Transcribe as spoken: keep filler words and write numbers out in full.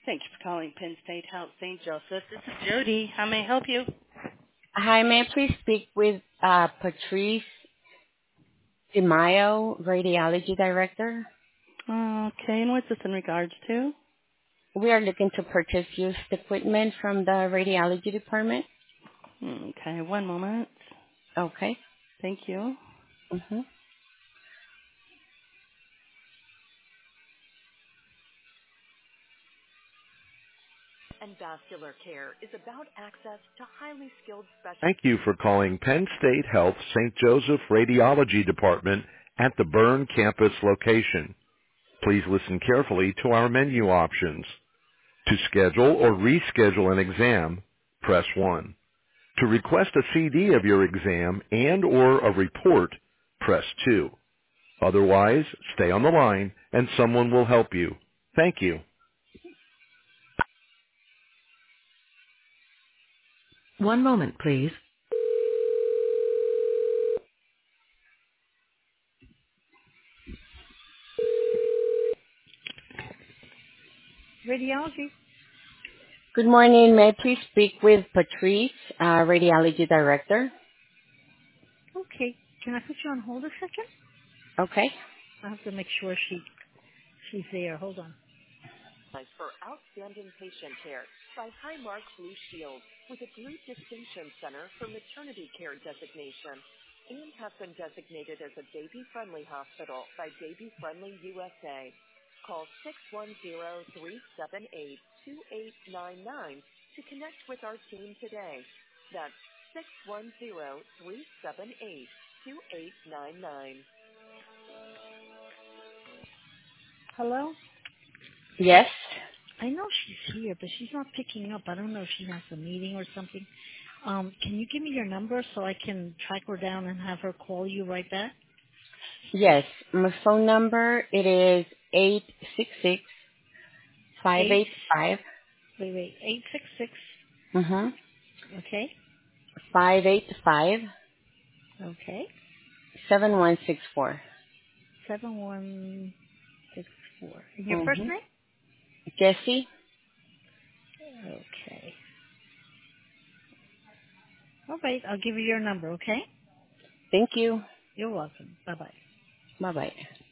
Thank you for calling Penn State Health Saint Joseph. This is Jody. How may I help you? Hi, may I please speak with uh, Patrice DeMaio, Radiology Director? Okay, and what's this in regards to? We are looking to purchase used equipment from the radiology department. Okay, one moment. Okay. Thank you. Mm-hmm. And vascular care is about access to highly skilled specialists. Thank you for calling Penn State Health Saint Joseph Radiology Department at the Byrne campus location. Please listen carefully to our menu options. To schedule or reschedule an exam, press one. To request a C D of your exam and or a report, press two. Otherwise, stay on the line and someone will help you. Thank you. One moment, please. Radiology. Good morning. May I please speak with Patrice, uh, Radiology Director? Okay. Can I put you on hold a second? Okay. I have to make sure she she's there. Hold on. For outstanding patient care by Highmark Blue Shield with a Blue Distinction Center for Maternity Care designation and has been designated as a baby-friendly hospital by Baby Friendly U S A. Call six one zero, three seven eight, two eight nine nine to connect with our team today. That's six one zero, three seven eight, two eight nine nine. Hello? Yes. I know she's here, but she's not picking up. I don't know if she has a meeting or something. Um, can you give me your number so I can track her down and have her call you right back? Yes. My phone number, it is eight six six, five Eight, eight five. wait, wait, eight six six. Mm-hmm. Okay, five eight five, okay, seven one six four. seven one six four. And your first Mm-hmm. name? Jesse? Okay. All right, I'll give you your number. Okay. Thank you. You're welcome. Bye bye. Bye-bye.